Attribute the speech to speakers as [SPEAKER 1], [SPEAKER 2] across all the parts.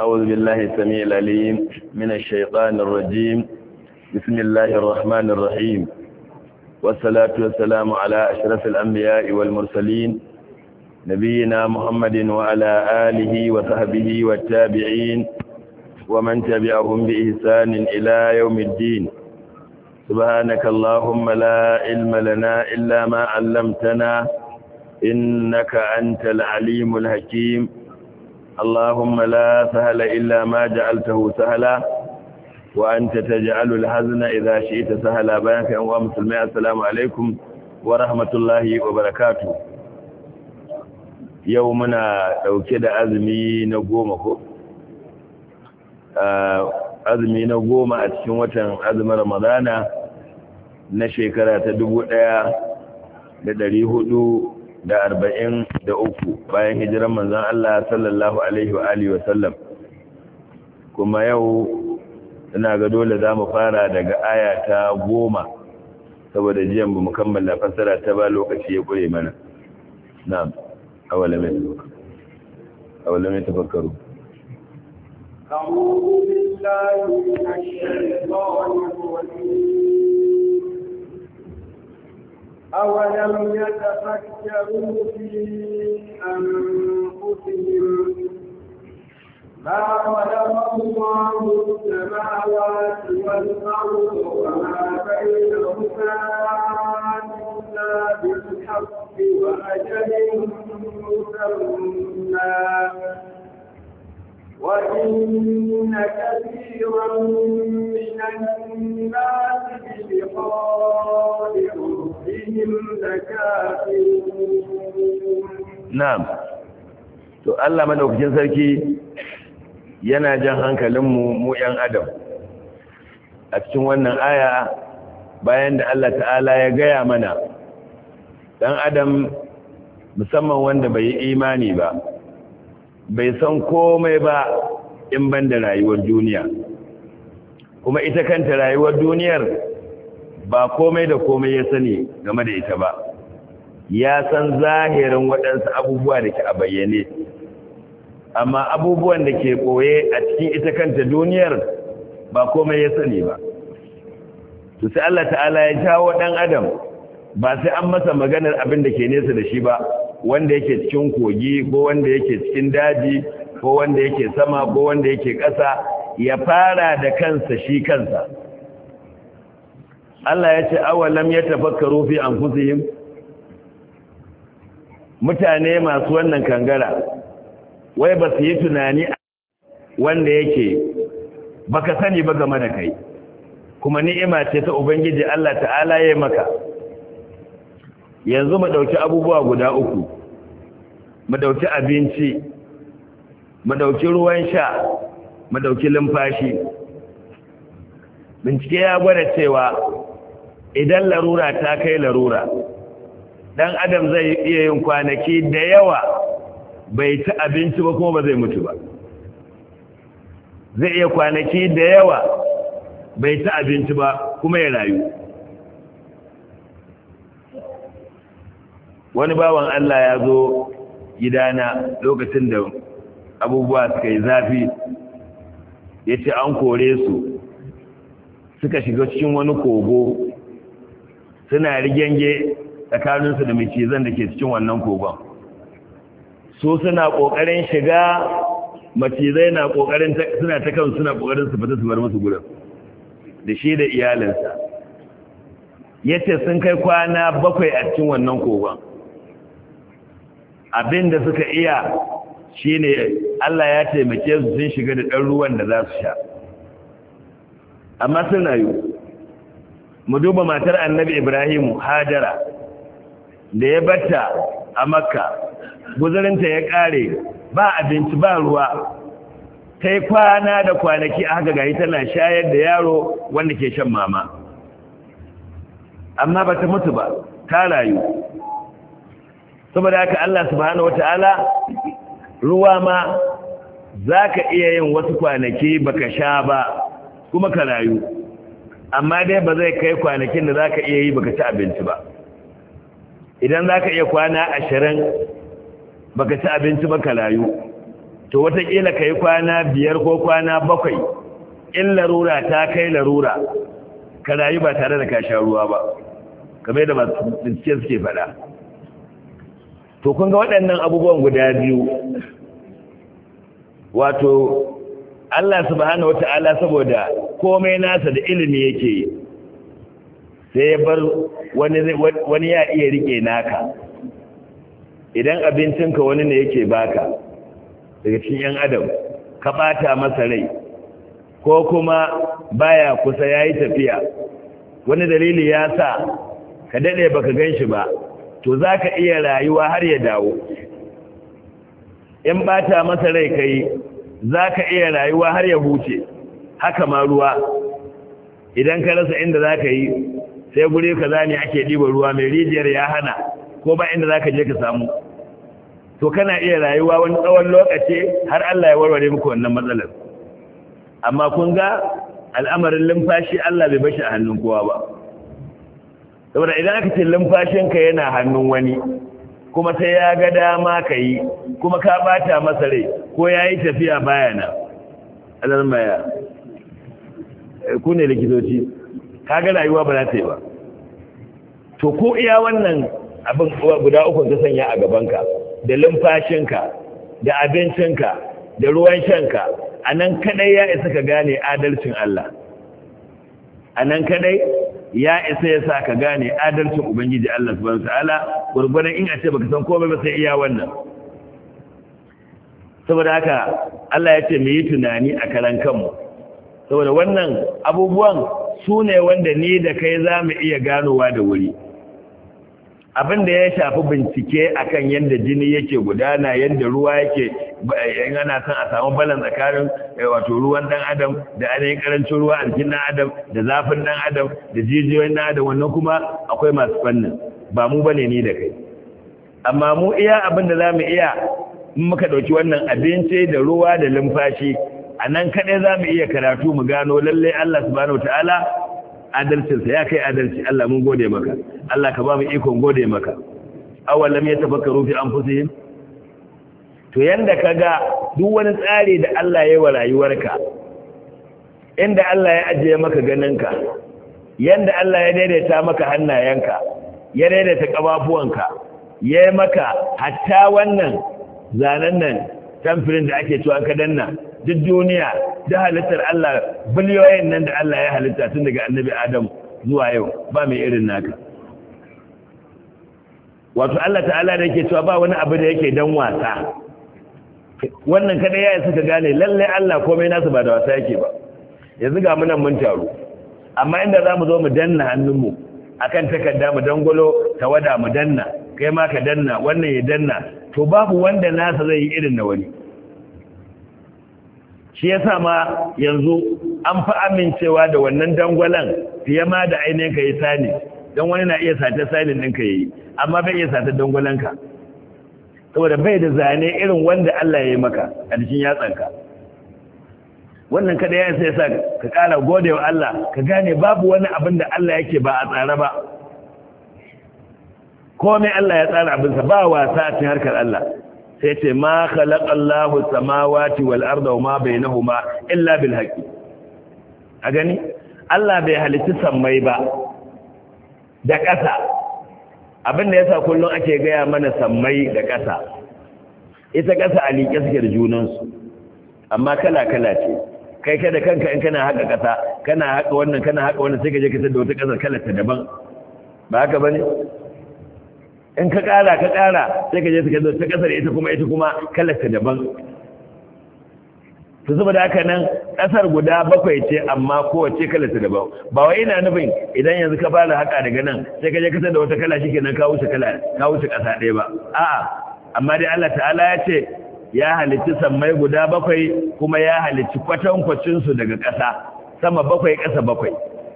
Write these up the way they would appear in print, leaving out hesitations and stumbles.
[SPEAKER 1] أعوذ بالله السميع العليم من الشيطان الرجيم. بسم الله الرحمن الرحيم، والصلاة والسلام على أشرف الأنبياء والمرسلين نبينا محمد وعلى آله وصحبه والتابعين ومن تبعهم بإحسان إلى يوم الدين. سبحانك اللهم لا علم لنا إلا ما علمتنا إنك أنت العليم الحكيم. اللهم لا سهل إلا ما جعلته سهلا وأنت تجعل الحزن إذا شئت سهلا. بيانك يا مسلمين، السلام عليكم ورحمة الله وبركاته. يومنا لو كده أزمي نقومكم azumi na 10 a cikin watan azumin Ramadana na shekara ta 1443 bayan hijiran manzon Allah sallallahu alaihi wa alihi wa sallam. Kuma yau ina ga dole zamu fara daga aya ta 10 saboda jiyan bamu kammala fasara ta ba, lokaci ya kure mana. Na'am, awalam tafakkaru.
[SPEAKER 2] أعوذ بالله من الشيطان الرجيم. أولم يتفكروا في أنفسهم ما خلق الله السماوات والأرض وما بينهما إلا بالحق وأجل مسمى وإن كثيرا من الناس بلقاء ربهم لكافرون.
[SPEAKER 1] نعم. To Allah madaukakin sarki yana jan hankalinmu mu ‘yan Adam a cikin wannan aya, bayan da Allah ta'ala ya gaya mana ɗan Adam musamman wanda bai yi imani ba, bai san komai ba in ban da rayuwar duniya, kuma ita kanta rayuwar duniyar ba komai da komai ya sani game da ita ba. Ya san zahirin waɗansu abubuwa da ke a bayyane, amma abubuwan da ke ɓoye a cikin ita kanta duniyar ba komai ya sani ba. To sai Allah ta'ala ya jawo ɗan adam, ba sai an masa maganar abin da ke nesa da shi ba, wanda yake cikin kogi ko wanda yake cikin daji ko wanda yake sama ko wanda yake ƙasa, ya fara da kansa shi kansa. Allah ya ce awalam yatafakkaru fi anfusihim. Mutane masu wannan kangara wai ba su yi tunani wanda yake baka sani ba game da kai, kuma ni'ima ce ta ubangiji Allah ta'ala ya maka. Yanzu mu dauki abubuwa guda uku, mu dauki abinci, mu dauki ruwan sha, mu dauki lumfashi. Bincike ya gwada cewa idan larura ta kai larura, dan adam zai iya yin kwanaki da yawa bai ci abinci ba kuma ba zai mutu ba. Zai iya kwanaki da yawa bai ci abinci ba kuma ya rayu. Wani bawan Allah ya zo gidana lokacin da abubuwa suka yi zafi, ya ce an kore su, suka shiga cikin wani kogo, suna rigenge tsakaninsu da macizan da ke cikin wannan kogon. So suna ƙoƙarin shiga, macizai na ƙoƙarin suna ta kan suna ƙoƙarin su fita su bar musu gurin da shi da iyalinsa. Ya ce sun kai kwana 7 a cikin wannan kogon. Abin da suka iya shi ne Allah ya taimake su sun shiga da ɗan ruwan da za su sha, amma sun rayu. Mu duba matar annabi Ibrahimu, Hajara, da ya batta a Makka, guzurinta ya ƙare, ba abinci ba ruwa, ta yi kwana da kwanaki a haka gari tana shayar da yaro wanda ke shan mama, amma ba ta mutu ba, ta rayu. Saboda haka Allah subhanahu wata'ala, ruwa ma za ka iya yin wasu kwanaki baka sha ba kuma ka rayu, amma dai ba zai kai kwanakin da za ka iya yi baka ci abinci ba. Idan za ka iya kwana 20 baka ci abinci ba ka rayu, to wataƙila ka yi kwana 5 ko kwana 7 in larura ta kai larura ka rayu ba tare da ka sha ruwa ba kamar da masu bincike suke faɗa. To kun ga waɗannan abubuwan guda biyu, wato Allah subhanahu wata'ala saboda komai nasa da ilimi yake yi, sai ya bar wani ya iya rike naka. Idan abincinka wani ne yake baka daga cikin 'yan adam ka ɓata masa rai ko kuma baya kusa yayi tafiya, wani dalili ya sa ka daɗe baka gan shi ba, to za ka iya rayuwa har ya dawo. In ɓata masa rai kai za ka iya rayuwa har ya huce. Haka ma ruwa, idan ka rasa inda za ka yi sai guri ka zane ake ɗiba ruwa, mai rijiyar ya hana ko ba inda za ka je ka samu, to kana iya rayuwa wani tsawon lokaci har Allah ya warware muku wannan matsalar. Amma kun ga al'amarin lumfashi Allah bai bashi a hannun kowa ba, saboda idan aka ce lumfashinka yana hannun wani kuma sai ya ga dama ka yi kuma ka bata masa rai ko ya yi tafiya bayana, alalmaya ku ne likitoci, ka ga rayuwa ba za ta yi ba. To ko iya wannan abin guda ukun ta sanya a gabanka, da lumfashinka da abincinka da ruwan shanka, a nan kadai ya isa ka gane adalcin Allah, a nan kadai ya isa ya sa ka gane adalcin Ubangiji Allah subhanahu wataala, gurgurdan in a ce baka san komai ba sai iya wannan. Saboda haka Allah ya ce mu yi tunani a karan kanmu, saboda wannan abubuwan su ne wanda ni da kai za mu iya ganowa da wuri. Abin da ya shafi bincike akan yadda jini yake gudana, yadda ruwa yake, in ana son a samu balan tsakanin wato ruwan dan adam da ainihin karancin ruwa a jikin dan adam da zafin dan adam da jijiyoyin dan adam, wannan kuma akwai masu fannin, ba mu bane ni da kai. Amma mu iya abin da zamu iya in muka dauki wannan abinci da ruwa da lumfashi, a nan kadai zamu iya karatu mu gano lalle Allah subhanahu wataala adalcinsa ya kai adalci. Allah mun gode maka, Allah ka ba mu ikon gode maka. Awalam yatafakkaru fi anfusihim, to yanda kaga duk wani tsari da Allah ya yi wa rayuwarka, inda Allah ya ajiye maka ganinka, yanda Allah ya daidaita maka hannayenka, ya daidaita kafafuwanka, ya yi maka hatta wannan zanen nan tamfirin da ake cewa ka danna, duk duniya da halittar Allah, biliyoyin nan da Allah ya halitta tun daga annabi Adam zuwa yau, ba mai irin naka. Wato Allah ta'ala da yake cewa ba wani abu da yake dan wasa, wannan kada ya isa ka gane lalle Allah komai nasu ba da wasa yake ba. Yanzu ga munan mun taru, amma inda za mu zo mu danna hannunmu akan takarda, mu dangolo tawada mu danna, kai ma ka danna, wannan ya danna, to babu wanda nasa zai yi irin na wani. Shi yasa ma yanzu an fi amincewa da wannan dangwalan fiye ma da ainihin ka yi sani, don wani na iya sata sanin ɗinka ya yi, amma bai iya sata dangwalanka, saboda bai da zane irin wanda Allah ya yi maka a cikin yatsanka. Wannan kada ya isa ya sa ka ƙara gode wa Allah, ka gane babu wani abin da Allah yake ba a tsara ba. Komai Allah ya tsara abinsa, ba wasa a cikin harkar Allah. Sai ce ma khalaqallahu samawati wal arda wama bainahuma illa bil haqqi. A gani Allah bai halitta sammai ba da ƙasa. Abinda yasa kullun ake gaya mana sammai da ƙasa, ita ƙasa a liƙe suke da junansu, amma kala-kala ce. Kai kada kanka in kana haka ƙasa, kana haka wannan kana haka wannan, sai ka je ka tada wata ƙasar kalarta daban, ba haka bane? In ka ƙara sai ka je ta ƙasar ita kuma kalarta daban. To saboda haka nan ƙasar guda 7 ce, amma kowace kalarta daban. Ba wai ina nufin idan yanzu ka fara haka daga nan sai ka je kasar da wata kala shikenan ka wuce ƙasa ɗaya ba. A'a, amma dai Allah ta'ala ya ce ya halicci sammai guda 7 kuma ya halicci kwatankwacin su daga ƙasa, sama 7 ƙasa 7.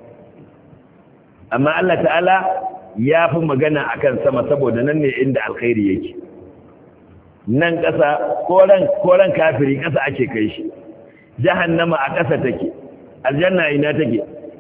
[SPEAKER 1] Amma Allah ta'ala ya fi magana akan sama saboda nan ne inda alkhairi yake. Nan ƙasa koran kafiri ƙasa ake kai shi, jahannama a ƙasa take, aljanna ina take.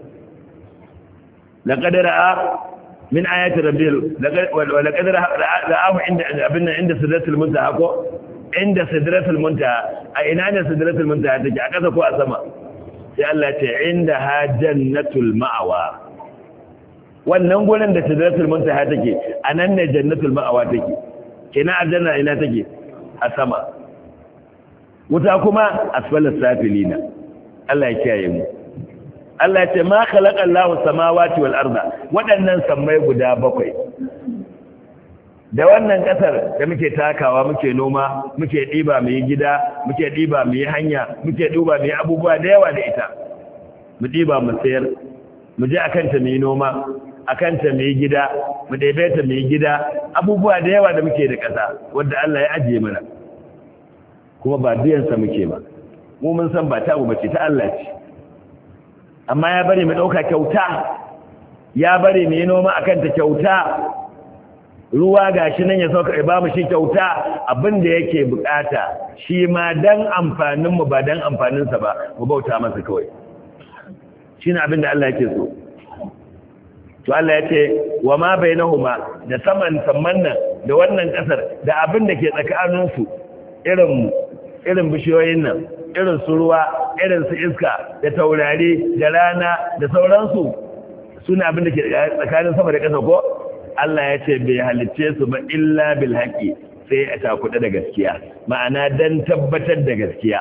[SPEAKER 1] laqad ra'a min ayati rabbil laqad ra'a inda abinna inda sidratul muntaha ko inda sidratul muntaha, a ina ne sidratul muntaha take, a ƙasa ko a sama? Sai Allah ce inda ha jannatul ma'awa. Wannan gurin da sidratul muntaha take, a nan ne jannatul ma'awa take. Kina aljanna ina take? A sama. Wuta kuma asfalas safilina. Allah ya kiyaye mu. Allah ya ce ma khalaqa Allahu samawati wal arda. Waɗannan sammai guda bakwai. Da wannan ƙasar da muke takawa, muke noma, muke ɗiba mu yi gida, muke ɗiba mu yi hanya, muke ɗiba mu yi abubuwa da yawa da ita. Mu ɗiba mu sayar, mu je akanta mu yi noma, akanta mu yi gida, mu ɗebe ta mu yi gida, abubuwa da yawa da muke da ƙasa wanda Allah ya ajiye mana. Kuma ba biyansa muke ba. Mu mun san ba ta bace ta Allah ce. Amma ya bari mu ɗauka kyauta, ya bari mu yi noma akanta kyauta. Ruwa gashi nan ya sauka ba mu shi kyauta, abin da yake bukata shi ma dan amfaninmu ba dan amfaninsa ba, mu bauta masa kawai. Shi ne abin da Allah yake so. To Allah ya ce wa ma bainahuma, da samman nan da wannan kasar da abin da ke tsakaninsu, irin bishiyoyin nan, irin su ruwa, irin su iska da taurari da rana da sauransu, suna abin da ke tsakanin sama da ƙasa ko? Allah ya ce bai halicce su ba illa bil haqqi, sai a takuda da gaskiya, ma'ana dan tabbatar da gaskiya.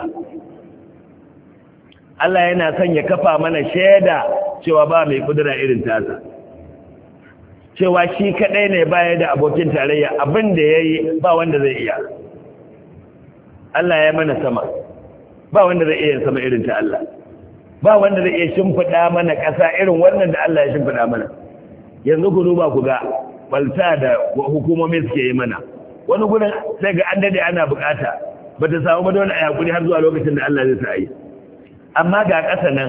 [SPEAKER 1] Allah yana son ya kafa mana shaida cewa ba mai kudura irin tasa, cewa shi kadai ne baya da abokin tarayya, abin da yayi ba wanda zai iya. Allah ya mana sama, ba wanda zai iya sama irin ta Allah, ba wanda zai iya shimfida mana ƙasa irin wannan da Allah ya shimfida mana. Yanzu ku duba ku ga balta da hukumomi suke yi mana, wani gudun sai ga an dade ana bukata ba ta samu ba don a yakuri har zuwa lokacin da Allah zai sa yi. Amma ga ƙasa nan,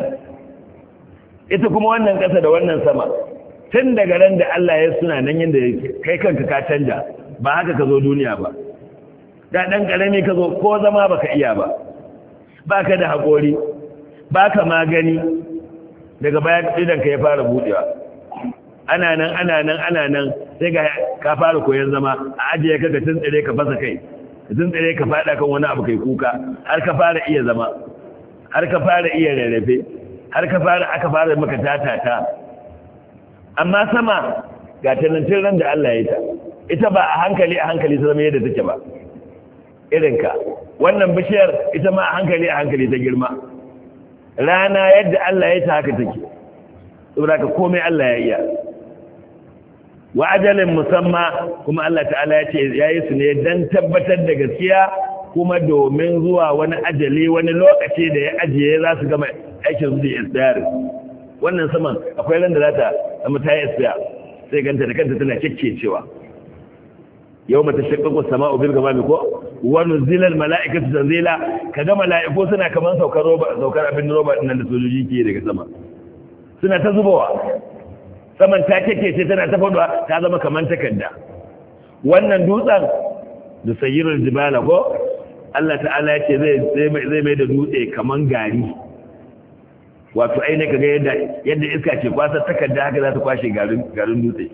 [SPEAKER 1] ita kuma wannan ƙasa da wannan sama, tun daga ran da Allah ya suna nan yadda yake, kai kanka ka canja, ba haka ka zo duniya ba. Da ɗan ƙarami ka zo ko zama ba ka iya ba, ba ka da haƙori, ba ka magani, daga baya idanka ya fara buɗewa. Ana nan sai ka fara koyon zama, a ajiye ka tuntsire ka fasa kai, ka tuntsire ka fada kan wani abu kai kuka, har ka fara iya zama, har ka fara iya rarrafe, har aka fara maka tatata. Amma sama ga talantin ran da Allah ya ta, ita ba a hankali ta zama yadda take ba, irinka. Wannan bishiyar ita ma a hankali ta girma. Rana yadda Allah ya ta haka take, saboda ka komai Allah ya iya. Wa ajalin musamma, kuma Allah ta'ala ya ce ya yi su ne don tabbatar da gaskiya, kuma domin zuwa wani ajali, wani lokaci da ya ajiye za su gama aikin su da isdari. Wannan saman akwai ran da za ta zama ta yi isdari, sai ganta da kanta tana cewa yau mata shakkaku sama'u bil gamami ko wani zilar mala'ikatu tanzila, kaga mala'iku suna kaman saukar abin roba nan da sojoji ke daga sama, suna ta zubowa. Saman ta keke ce tana ta faduwa, ta zama kamar takarda. Wannan dutsen da sayyirul jibala ko Allah ta'ala ya ce zai mai da dutse kamar gari, wato ainihin kaga yadda iska ce kwasar takarda, haka za ta kwashe garin dutse.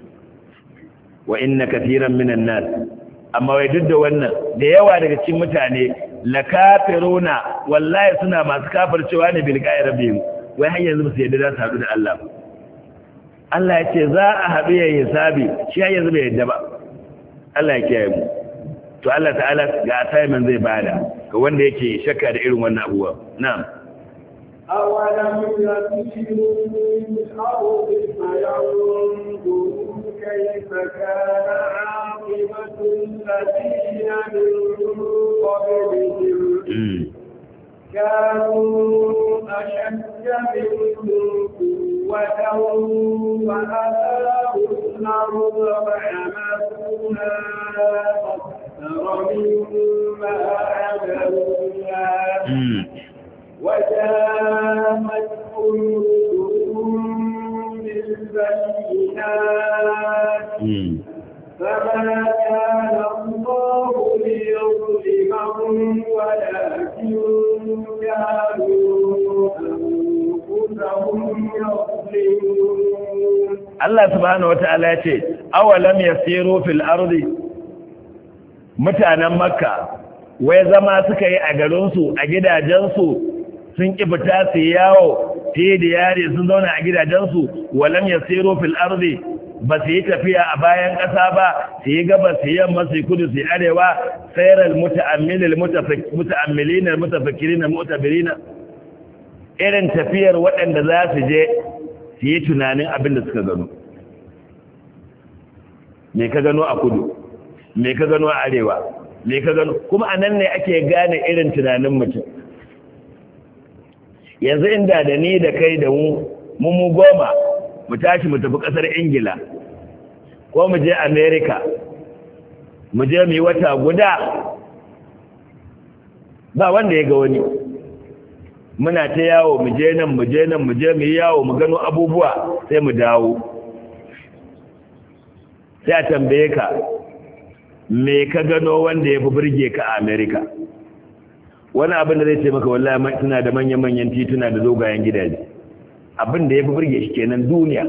[SPEAKER 1] Wa inna kathiran minan nas, amma wai duk da wannan da yawa daga cikin mutane la kafiruna, wallahi suna masu kafircewa ne bil qa'i rabbihim, wai har yanzu ba su yadda za su haɗu da Allah ba. Allah ya ce za a haɗu ya yi hisabi, shi har yanzu bai yadda ba. Allah ya kiyaye mu. To Allah ta'ala ga assignment zai bada ga wanda yake shakka da irin wannan abuwa. Na'am.
[SPEAKER 2] أولم يسيروا في الأرض فينظروا كيف كان عاقبة الذين من قبلهم كانوا أشد منهم قوة وأثاروا الأرض وحملوها أكثر مما عملوها وجاءتهم رسلهم بالبينات فما كان الله ليظلمهم ولكن كانوا أنفسهم يظلمون.
[SPEAKER 1] الله سبحانه وتعالى يقول أولم يسيروا في الأرض متانا مكة wai zama suka yi a garinsu a gidajensu sun ƙi fita su yawo fiye da yare sun zauna a gidajensu walam ya sero fil arzi ba su yi tafiya a bayan ƙasa ba su yi gaba su yamma su yi kudu su yi arewa sayar muta'ammilin mutafakirin mutabirina irin tafiyar waɗanda za su je su yi tunanin abin da suka gano me ka gano a kudu me ka gano a arewa me ka gano kuma a nan ne ake gane irin tunanin mutum yanzu inda da ni da kai da mu goma mu tashi mu tafi ƙasar ingila ko mu je america mu je mu yi wata guda ba wanda ya ga wani muna ta yawo mu je nan mu je nan mu je mu yi yawo mu gano abubuwa sai mu dawo sai a tambaye ka me ka gano wanda ya fi burge ka a america wani abin da zai ce maka wallahi suna da manyan tituna da dogayen gidaje abin da ya fi burge shi kenan duniya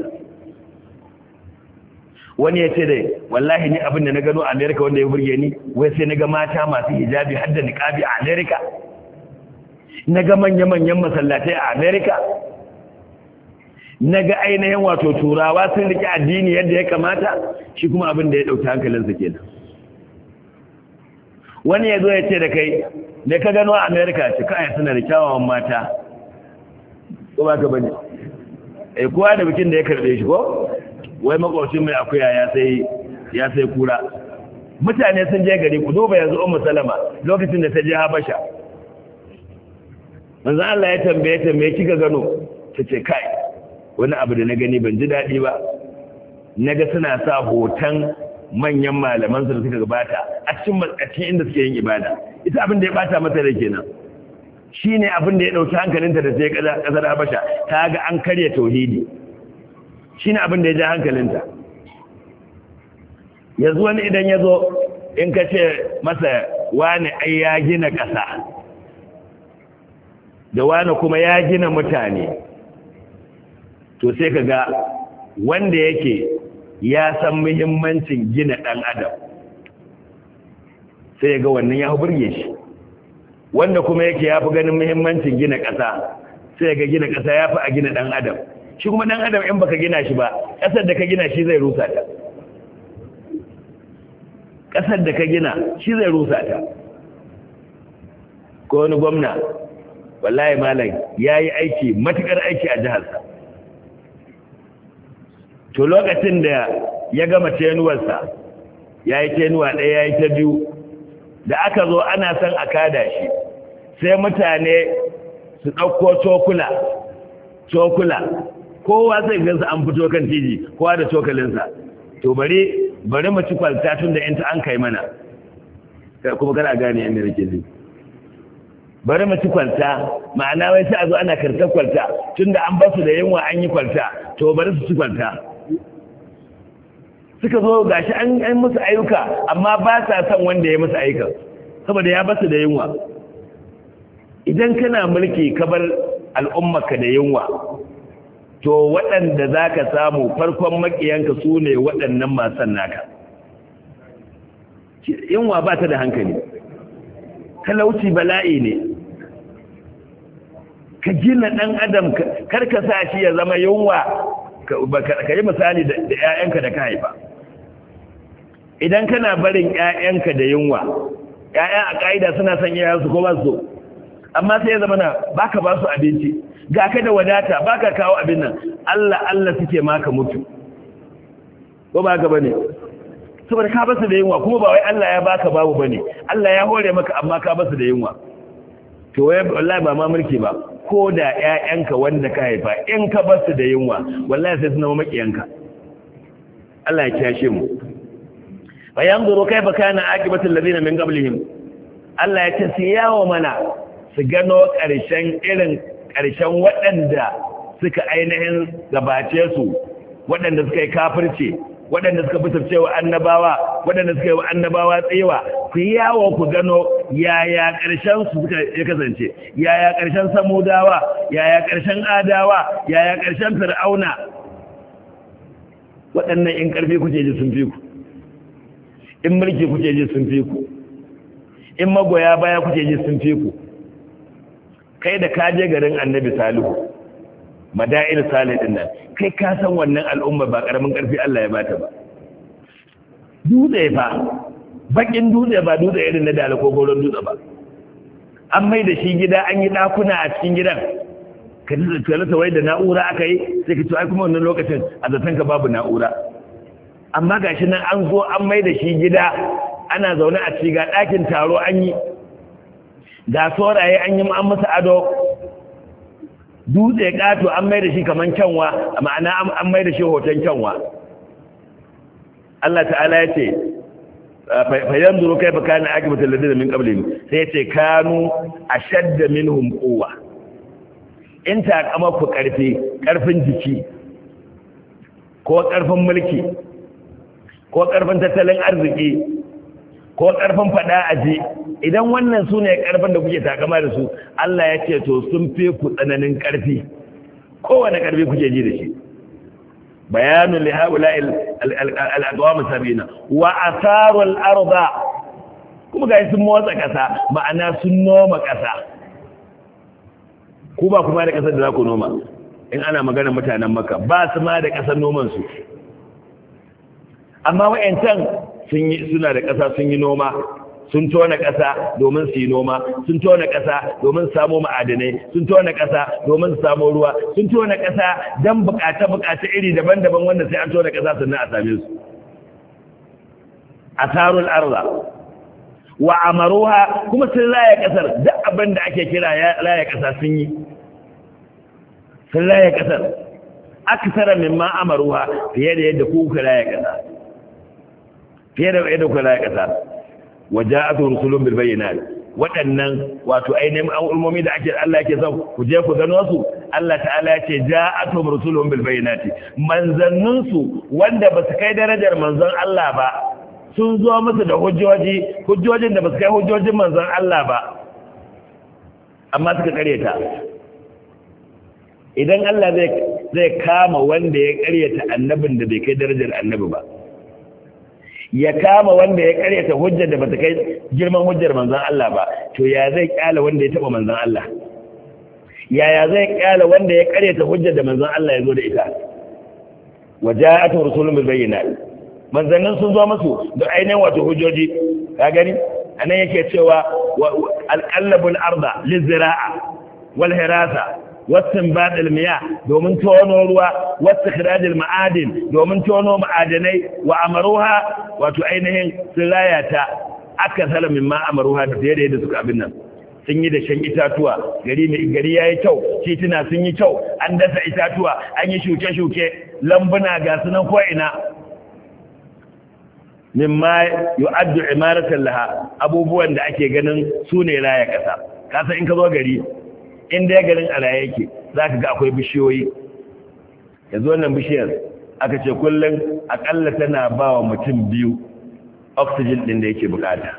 [SPEAKER 1] wani ya ce dai wallahi ni abin da na gano a america wanda ya fi burge ni wai sai na ga mata masu hijabi har da niqabi a america na ga manyan masallatai a america na ga ainihin wato turawa sun rike addini yadda ya kamata shi kuma abin da ya ɗauki hankalinsa kenan wani ya zo ya ce da kai da ka gano a america ce kai suna da kyawawan mata ko ba ka bane kowa da bikin da ya karbe shi ko wai makwabcin mai akuya ya sai kura mutane sun je gari ku duba yanzu ummu salama lokacin da ta je habasha manzo Allah ya tambaye ta me kika gano tace kai wani abu da na gani ban ji dadi ba naga suna sa hoton manyan malaman su da suka gabata a cikin inda suke yin ibada ita abin da ya bata mata rai kenan shine abin da ya dauki hankalinta da sai kasar Habasha ta ga an karya tauhidi shine abin da ya ja hankalinta yanzu wani idan yazo in ka ce masa wani ai ya gina kasa da wani kuma ya gina mutane to sai ka ga wanda yake ya san muhimmancin gina ɗan adam sai ga wannan ya burge shi wanda kuma yake ya fi ganin muhimmancin gina ƙasa sai ga gina ƙasa ya fi a gina ɗan adam shi kuma ɗan adam in baka gina shi ba ƙasar da ka gina shi zai rusa ta ƙasar da ka gina shi zai rusa ta ko wani gwamna wallahi malam ya yi aiki matuƙar aiki a jiharsa to lokacin da ya gama tenuwarsa ya yi tenuwa ɗaya ya yi ta biyu da aka zo ana son a kada shi sai mutane su ɗauko cokula kowa sai gansu an fito kan tiji kowa da cokalinsa to bari mu ci kwalta tun da yanta an kai mana kuma kana gane yan da rike ne bari mu ci kwalta ma'ana wai sai a zo ana kartar kwalta tun da an basu da yunwa an yi kwalta to bari su ci kwalta suka zo gashi an musu ayyuka amma ba sa son wanda ya musu ayyukan saboda ya basu da yunwa idan kana mulki ka bar al'ummarka da yunwa to waɗanda za ka samu farkon makiyanka su ne waɗannan masan naka yunwa ba ta da hankali talauci bala'i ne ka gina ɗan adam karka sa shi ya zama yunwa ka yi misali da 'ya'yanka da ka haifa idan kana barin 'ya'yanka da yunwa 'ya'ya a ƙa'ida suna son yayansu ko ba su amma sai ya zama na baka ba su abinci ga ka da wadata baka kawo abin nan Allah suke maka mutu ko ba ka bane saboda ka basu da yunwa kuma ba wai Allah ya baka babu bane Allah ya hore maka amma ka basu da yunwa to wallahi ba ma mulki ba ko da ƴaƴanka wanda ka haifa in ka basu da yunwa wallahi sai suna makiyanka Allah ya kiyashe mu fa yanzuru kayfa kana aqibatul ladina min qablihim Allah ya ce su yawo mana su gano ƙarshen waɗanda suka ainihin gabace su waɗanda suka yi kafirce waɗanda suka fitarce wa annabawa waɗanda suka yi wa annabawa tsewa ku yi yawo ku gano yaya ƙarshen su suka ya kasance yaya ƙarshen samudawa yaya ƙarshen adawa yaya ƙarshen fir'auna waɗannan in ƙarfi kuke ji sun fi ku in mulki kuke ji sun fi ku in magoya baya kuke ji sun fi ku. Kai da ka je garin Annabi Salihu Madain Salih din nan, kai ka san wannan al'umma ba karamin karfi Allah ya bata ba. Dutse fa, bakin dutse ba dutse irin na dala ko goron dutse ba. An mai da shi gida, an yi dakuna a cikin gidan. Ka ji tsalata wai da na'ura aka yi, sai ka ce ai kuma wannan lokacin a zaton ka babu na'ura. Amma gashi nan an zo an mai da shi gida, ana zaune a ci ga ɗakin taro an yi, ga soraye an yi an masa ado, dutse ƙato an mai da shi kaman kyanwa, ma'ana an mai da shi hoton kyanwa. Allah ta'ala ya ce fa yanzuru kayfa kana aqibatu alladhina min qablihim, sai ya ce kanu ashadda minhum quwwa. In ta kama ku karfin jiki ko karfin mulki ko karfin tattalin arziki ko karfin fada aji, idan wannan sune karfin da kuke takama da su, Allah ya ce to sun fi ku tsananin karfi, kowane karfi kuke ji da shi. bayanu li haula al-aqwam sabina wa atharul arda, kuma ga sun motsa kasa, ma'ana sun noma kasa. Ku ba kuma da kasar da za ku noma. In ana magana mutanen Makka ba su ma da kasar noman su, amma wayancan suna da ƙasa, sun yi noma, sun tona ƙasa domin su yi noma, sun tona ƙasa domin su samu ma'adanai, sun tona ƙasa domin su samu ruwa, sun tona ƙasa don buƙace-buƙace iri daban-daban wanda sai an tona ƙasa sannan a same su. Asarul arza wa amaruha, kuma sun raya ƙasar, duk abin da ake kira raya ƙasa sun yi, sun raya ƙasar aksara mimma amaruha, fiye da yadda kuka raya ƙasa, fiye da yadda kuka raya ƙasa. Waja'atu rusulun bil bayyinat, waɗannan wato ainihin al'ummomi da Allah yake son ku je ku gano su, Allah ta'ala ya ce ja'atu rusulun bil bayyinati, manzannin su wanda ba su kai darajar manzon Allah ba sun zo musu da hujjojin da ba su kai hujjojin manzon Allah ba, amma suka karyata. Idan Allah zai kama wanda ya karyata annabin da bai kai darajar annabi ba, ya kama wanda ya karyata hujjar da bata kai girman hujjar manzon Allah ba, to ya zai kyala wanda ya taba manzon Allah? Yaya zai kyala wanda ya karyata hujjar da manzon Allah ya zo da ita? Waja'atu rusulun bil bayyinat, manzannin sun zo musu da ainihin wato hujjoji. Ka gani anan yake cewa al-qallabul arda lizira'a wal hirasa wasinbad al-miyah, domin tono ruwa, wastikhraj al-ma'adin, domin tono ma'adanai, wa amaruha wato ainihin silayata aka salamin ma amaruha da fiye da yadda suka abin nan. Sun yi da shan itatuwa, gari yayi kyau, tituna sun yi kyau, an dasa itatuwa, an yi shuke-shuke, lambuna ga sunan ko ina. Mimma yu'addu imaratan laha, abubuwan da ake ganin su ne raya kasa. Kasa in ka zo gari, inda ya garin ala yake za ka ga akwai bishiyoyi. Yanzu wannan bishiyar aka ce kullum akalla tana ba wa mutum 2 oxygen ɗin da yake bukata.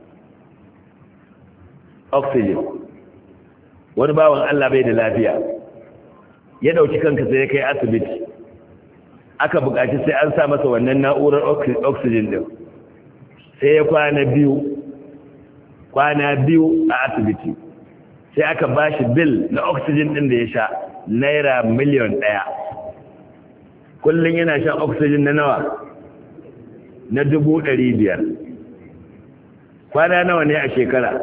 [SPEAKER 1] Oxygen. Wani bawan Allah bai da lafiya, ya ɗauki kanka sai ya kai asibiti, aka bukaci sai an sa masa wannan na'urar oxygen ɗin, sai ya kwana biyu a asibiti. Sai aka ba shi bil na oxygen ɗin da ya sha naira miliyan 1. Kullum yana shan oxygen na nawa? Na 500,000. Kwana nawa ne a shekara?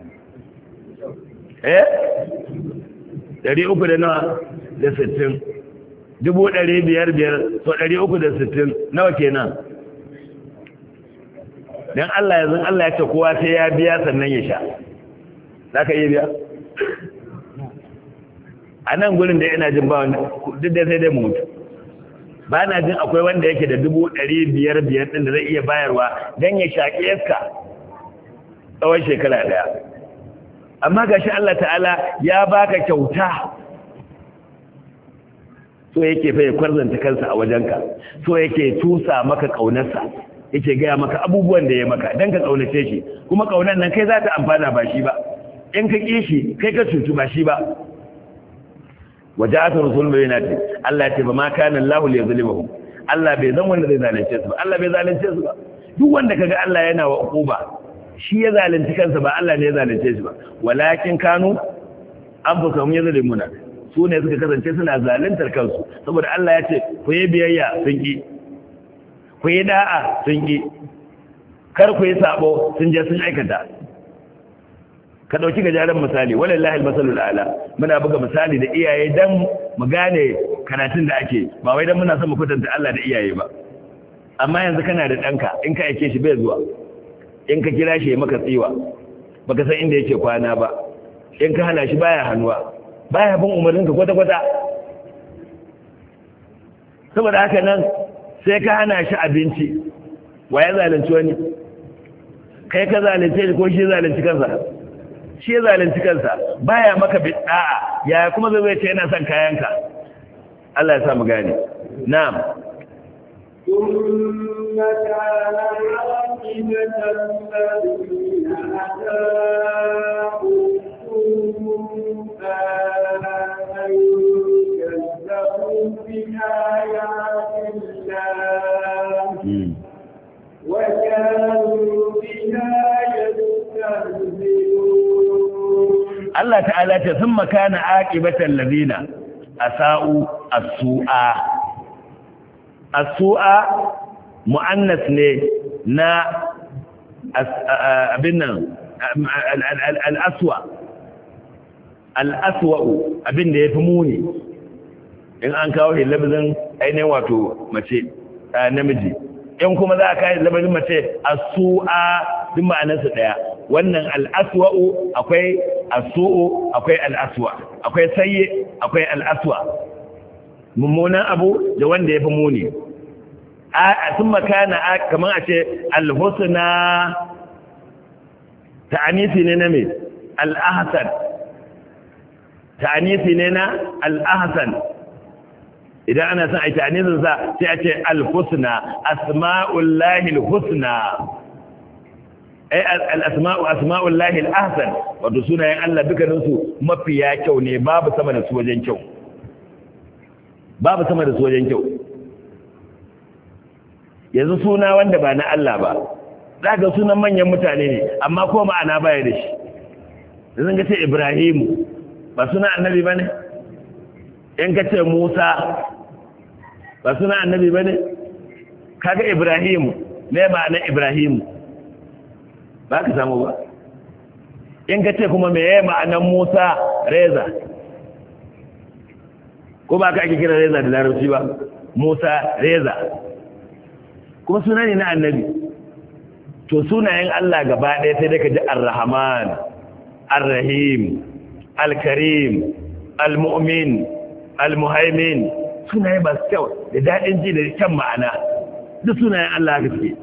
[SPEAKER 1] 300 da nawa? Da 60. 500,000 so 360 nawa kenan? Dan Allah yanzu Allah ya ce kowa sai ya biya sannan ya sha. Za ka iya biya? A nan gurin da ina jin ba wani, duk da sai dai mu mutu, ba na jin akwai wanda yake da 500,000 ɗin da zai iya bayarwa don ya shaƙi iska tsawon shekara ɗaya. Amma ga shi Allah ta'ala ya baka kyauta, so yake fa ya kwarzanta kansa a wajenka, so yake tusa maka ƙaunarsa, yake gaya maka abubuwan da ya maka don ka ƙaunace shi, kuma ƙaunar nan kai za ta amfana ba shi ba. In ka ƙi shi kai ka cutu ba shi ba. Waja'atu rusulun bayyinati, Allah ya ce ba ma kana Allahu liyazlimuhum, Allah bai zan wanda zai zalunce su ba, Allah bai zalunce su ba. Duk wanda kaga Allah yana wa uquba shi ya zalunci kansa ba Allah ne ya zalunce shi ba walakin kanu anfusahum yazlimuna su ne suka kasance suna zaluntar kansu saboda Allah ya ce ku yi biyayya sun ki ku yi da'a sun ki kar ku yi sabo sun je sun aikata ka dauki gajeren misali wallahi almasalul ala muna buga misali da iyaye dan mu gane karatun da ake ba wai dan muna son mu kwatanta Allah da iyaye ba amma yanzu kana da danka in ka aike shi bai zuwa in ka kira shi ya maka tsiwa baka san inda yake kwana ba in ka hana shi baya hannuwa baya bin umarninka kwata-kwata saboda haka nan sai ka hana shi abinci wa ya zalunci wani kai ka zalunce shi ko shi zalunci kansa shi ya zalunci kansa baya maka bid'a ya kuma zai ce yana son kayanka Allah ya sa mu gane na'am
[SPEAKER 2] ثم كان عاقبة الذين أساءوا أن كذبوا بآيات الله وكانوا بها يستهزئون
[SPEAKER 1] الله تعالى ثم كان عاقبة الذين أساءوا السوء mu'annas ne na abin nan al'aswa'u abin da ya fi muni in an kawo labazin ainihin wato mace namiji in kuma za a kawo labazin mace asu'a duk ma'anarsa ɗaya wannan al'aswa'u akwai asu'u akwai al'aswa akwai sayye akwai al'aswa mummunan abu da wanda ya fi muni sun makana kamar a ce alhusna ta'anisi ne na mai al'ahasan ta'anisi ne na al'ahasan idan ana son a yi ta'anisinsa sai a ce alhusna asma'ullahi alhusna asma'ullahi al'ahasan wato sunayen Allah dukkaninsu mafiya kyau ne babu sama da su wajen kyau babu sama da su wajen kyau yanzu suna wanda ba na Allah ba za ga sunan manyan mutane ne amma ko ma'ana baya da shi yanzu ga ce Ibrahimu ba suna annabi ba ne in ka ce Musa ba suna annabi ba ne kaga Ibrahimu ne ma'anar Ibrahimu ba ka samu ba in ka ce kuma meye ma'anar Musa Reza ko ba ka ake kira Reza da larabci ba Musa Reza kuma suna ne na annabi to sunayen Allah gaba ɗaya sai dai ka ji ar-rahman ar-rahim al-karim al-mu'min al-muhaimin sunaye ba su kyau da daɗin ji da kyan ma'ana duk sunayen Allah haka suke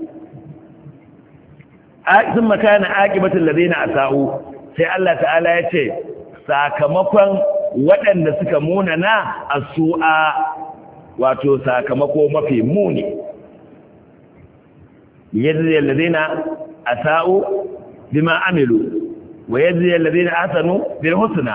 [SPEAKER 1] sun makana aqibatul ladina asa'u sai Allah ta'ala ya ce sakamakon waɗanda suka munana asu'a wato sakamako mafi muni يجزي الذين أساءوا بما عملوا ويجزي الذين أحسنوا بالحسنى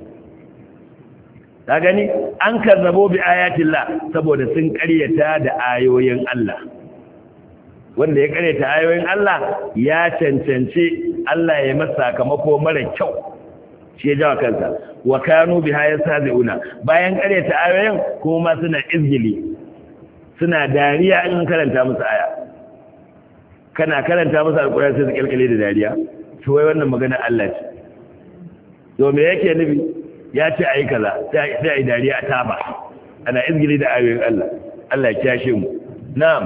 [SPEAKER 1] ta gani an kazzabo bi ayatillah saboda sun ƙaryata da ayoyin Allah wanda ya ƙaryata ayoyin Allah ya cancanci Allah ya masa sakamako mara kyau shi ya jawa kansa wa kanu biha yastahzi'una bayan ƙaryata ayoyin kuma suna izgili suna dariya in karanta musu aya kana karanta masa alƙur'ani sai su kalkale da dariya to wai wannan magana Allah ce to me yake nufi ya ce ayi kaza sai ayi dariya a taba ana izgili da ayoyin Allah Allah ya kiyashe mu na'am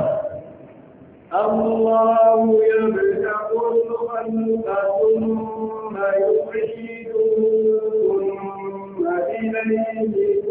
[SPEAKER 2] الله يبدأ الخلق ثم يعيده ثم إليه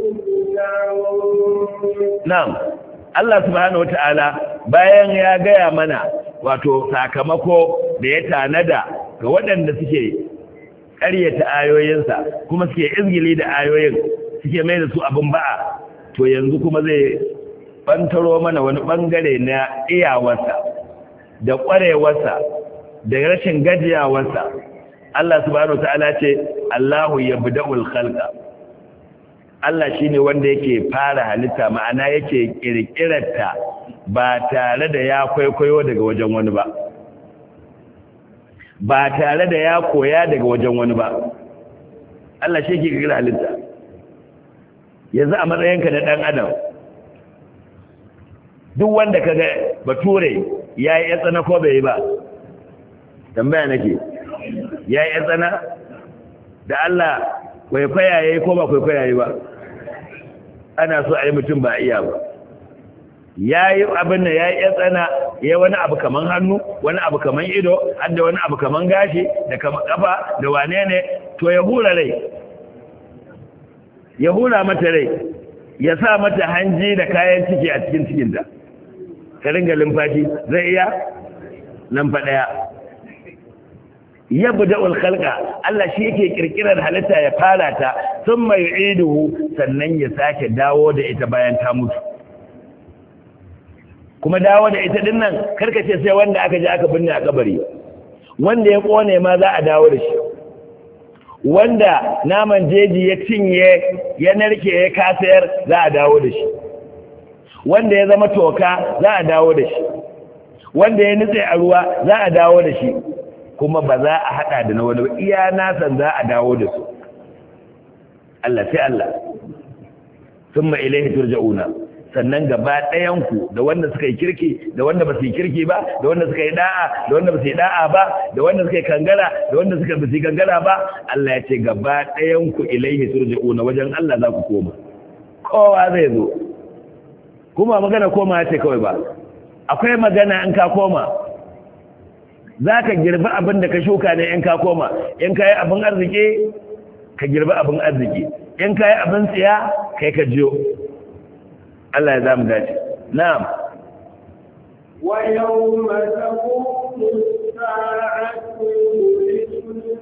[SPEAKER 2] ترجعون
[SPEAKER 1] na'am Allah subhanahu wata'ala bayan ya gaya mana wato sakamako da ya tanada ga waɗanda suke ƙaryata ayoyinsa kuma suke izgili da ayoyin suke mai da su abin ba'a to yanzu kuma zai bantaro mana wani bangare na iyawarsa da ƙwarewarsa da rashin gajiyawarsa Allah subhanahu wata'ala ce Allahu yabda'ul khalqa Allah shi ne wanda yake fara halitta ma'ana yake ƙirƙirarta ba tare da ya kwaikwayo daga wajen wani ba ba tare da ya koya daga wajen wani ba. Allah shi ke kirkira halitta. Yanzu a matsayinka na ɗan adam, duk wanda ka ga bature ya yi tsana ko bai yi ba, tambaya nake, ya yi tsana da Allah kwaikwaya ya yi ko ba kwaikwaya ya yi ba, ana so a yi mutum ba iya ba. Ya yi abin da ya yi tsana, ya wani abu kaman hannu, wani abu kaman ido, har da wani abu kaman gashi, da kaman kafa, da wane ne, to ya hura rai, ya hura mata rai, ya sa mata hanji da kayan ciki a cikin cikinta, ka ringa limfashi, zai iya nan fa ɗaya. Yabda ulkhalqa, Allah shi yake kirkirar halitta ya fara ta, sun mai iduhu, sannan ya sake dawo da ita bayan ta mutu. Kuma dawo da ita din nan karkace sai wanda aka je aka binne a kabari, wanda ya kone ma za a dawo da shi, wanda naman jeji ya cinye ya narke ya kasayar za a dawo da shi, wanda ya zama toka za a dawo da shi, wanda ya nutse a ruwa za a dawo da shi, kuma ba za a hada da na wani ba, iya nasan za a dawo da su. Allah sai Allah. Thumma ilayhi turja'una, sannan gaba ɗayanku da wanda suka yi kirki da wanda ba su yi kirki ba, da wanda suka yi da'a da wanda ba su yi da'a ba, da wanda suka yi kangara da wanda suka ba su yi kangara ba, Allah ya ce gaba ɗayanku ilaihi turja'una, wajen Allah za ku koma. Kowa zai zo. Kuma magana koma ya ce kawai ba. Akwai magana in ka koma. Za ka girbi abin da ka shuka ne in ka koma. In ka yi abin arziki, ka girbi abin arziki. In ka yi abin tsiya, kai ka jiyo. Allah ya zamu dace. Na'am.
[SPEAKER 2] Wa yawma taqumu as-sa'atu yublisul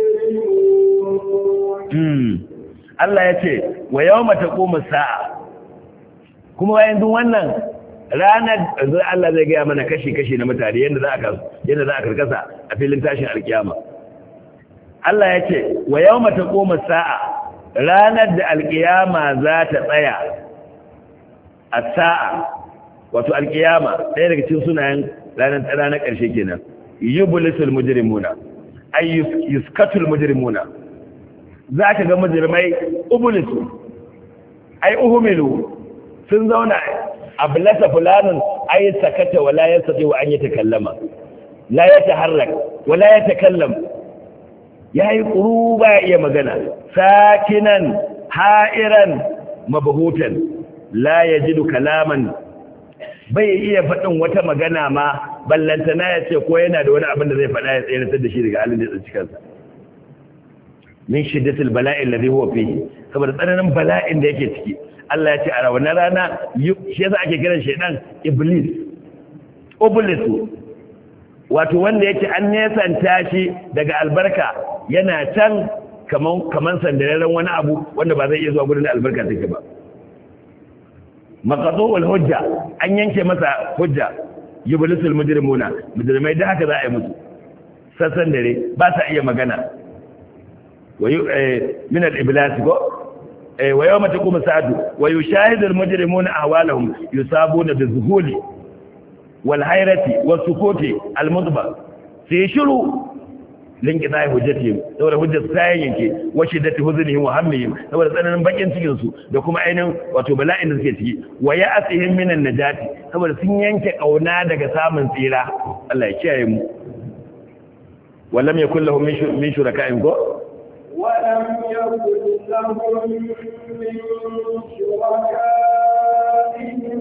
[SPEAKER 2] mujrimun.
[SPEAKER 1] Allah ya ce wa yawma taqumu as-sa'a. Kuma bayan duk wannan ranar Allah zai gaya mana kashi-kashi na mutane yadda za a karkasa a filin tashin alkiyama. Allah ya ce wa yawma taqumu as-sa'a, ranar da alkiyama za ta tsaya. As-sa'a wato alkiyama ɗaya daga cikin sunayen ranar ƙarshe kenan. Yublisul mujrimuna ay yuskatul mujrimuna, zaka ga mujrimai ublisu ay uhumilu, sun zauna ablasa fulanun ay sakata wala yastati wa an yatakallama, la yataharrak wala yatakallam, yayi quruba iya magana, sakinan ha'iran mabhutan la yajidu kalaman, bai iya faɗin wata magana ma ballantana ya ce ko yana da wani abin da zai faɗa ya tsayar da shi daga halin da ya tsinci kansa. Min shiddatil bala'i alladhi huwa fihi, saboda tsananin bala'in da yake ciki. Allah ya ce a wannan rana shi yasa ake kiran shaydan iblis. Ublisu wato wanda yake an nesanta shi daga albarka, yana can kaman sandararren wani abu wanda ba zai iya zuwa gurin da albarka take ba. Maqdu'ul hujja, an yanke masa hujja. Yublisul mujrimuna, mujrimai da haka za a yi musu sassan dare ba sa iya magana. Min al-iblas ko wa yawma taqumu sa'atu wa yushahidu al-mujrimuna ahwalahum yusabuna bizuhuli wal hayrati was sukuti al-mudbar, sai shiru linki zai hujjati saboda hujjar sai yanke, wa shiddati huznihim wa hammihim saboda tsananin bakin cikin su da kuma ainin wato bala'in da suke ciki, wa ya'asihim minan najati saboda sun yanke kauna daga samun tsira. Allah ya kiyaye mu. wa lam yakul lahum min shuraka'in ko
[SPEAKER 2] wa lam yakul lahum min shuraka'in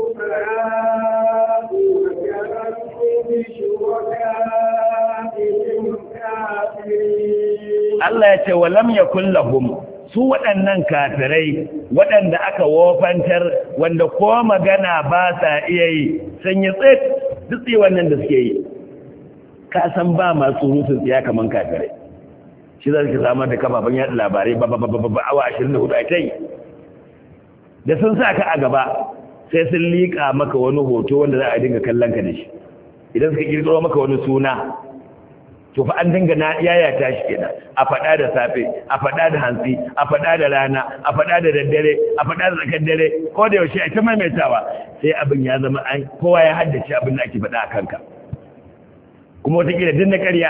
[SPEAKER 1] Allah ya ce walam yakul lahum, su waɗannan kafirai waɗanda aka wofantar wanda ko magana ba sa iya yi, sun yi tsit duk wannan da suke yi, ka san ba masu surutun tsiya kaman kafirai. Shi za su samar da kafafen yaɗa labarai ba awa 24 a kai da sun sa ka a gaba sai sun liƙa maka wani hoto wanda za a dinga kallon ka da shi. Idan suka kirkiro maka wani suna, to fa an dinga na yayata shi kenan, a faɗa da safe, a faɗa da hantsi, a faɗa da rana, a faɗa da daddare, a faɗa da tsakar dare, ko da yaushe a ta maimaitawa sai abin ya zama kowa ya haddace abin da ake faɗa a kanka. kuma wata kila din na ƙarya.